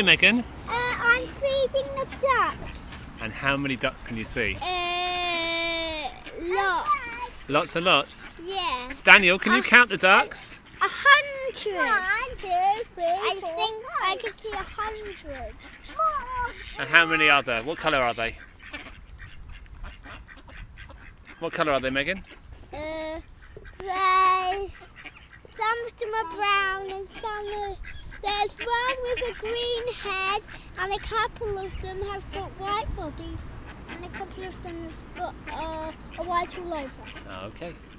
doing, Megan? I'm feeding the duck. And how many ducks can you see? Lots. Lots and lots? Yeah. Daniel, can you count the ducks? 100. 1, 2, 3, I think I can see 100. And how many are there? What colour are they? What colour are they, Megan? Some of them are brown and some are... There's one with a green head and a couple of them have got white bodies and a couple of them have got a white all over. Okay.